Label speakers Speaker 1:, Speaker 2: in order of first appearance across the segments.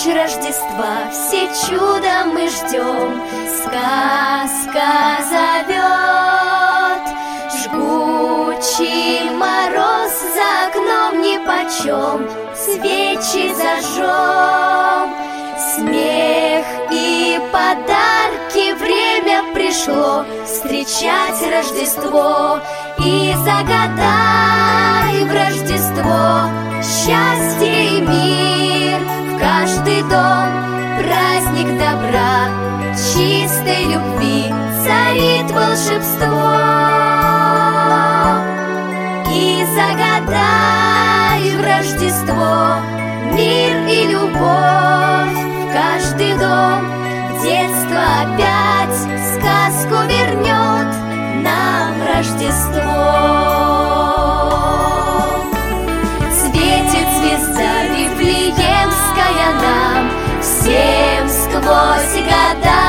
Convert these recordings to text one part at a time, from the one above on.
Speaker 1: ночь Рождества все чудо мы ждем. Сказка зовет, жгучий мороз за окном нипочем, свечи зажжем. Смех и подарки, время пришло встречать Рождество. И загадай в Рождество счастье и мир в каждый дом. Праздник добра, чистой любви царит волшебство. И загадай в Рождество мир и любовь в каждый дом. Детство опять сказку вернет нам Рождество. Светит звезда Вифлеемская нам всем сквозь года,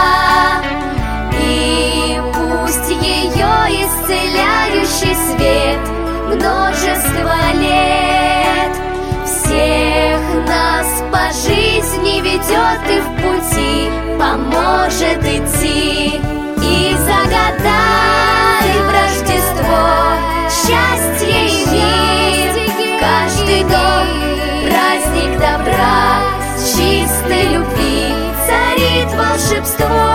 Speaker 1: и пусть ее исцеляющий свет множество лет всех нас по жизни ведет и в пути поможет идти. И загадай в Рождество счастье и мир в каждый дом. Праздник добра, чистой любви царит волшебство.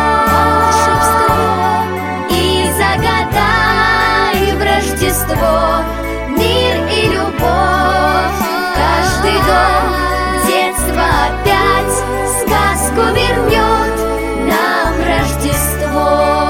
Speaker 1: И загадай в Рождество мир и любовь в каждый дом. Детство опять сказку вернет нам Рождество.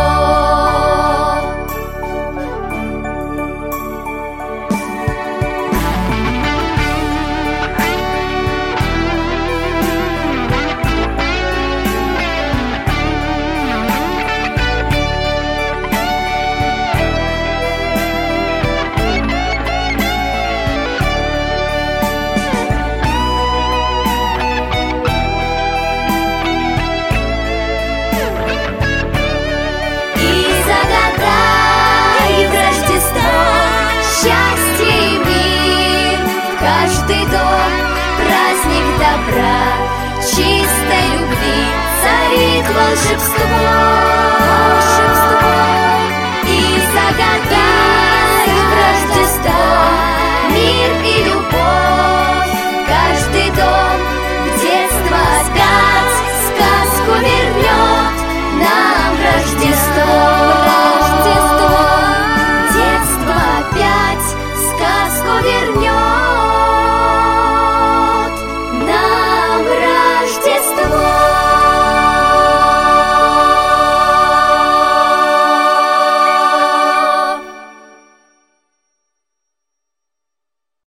Speaker 1: Каждый дом, праздник добра, чистой любви царит волшебство.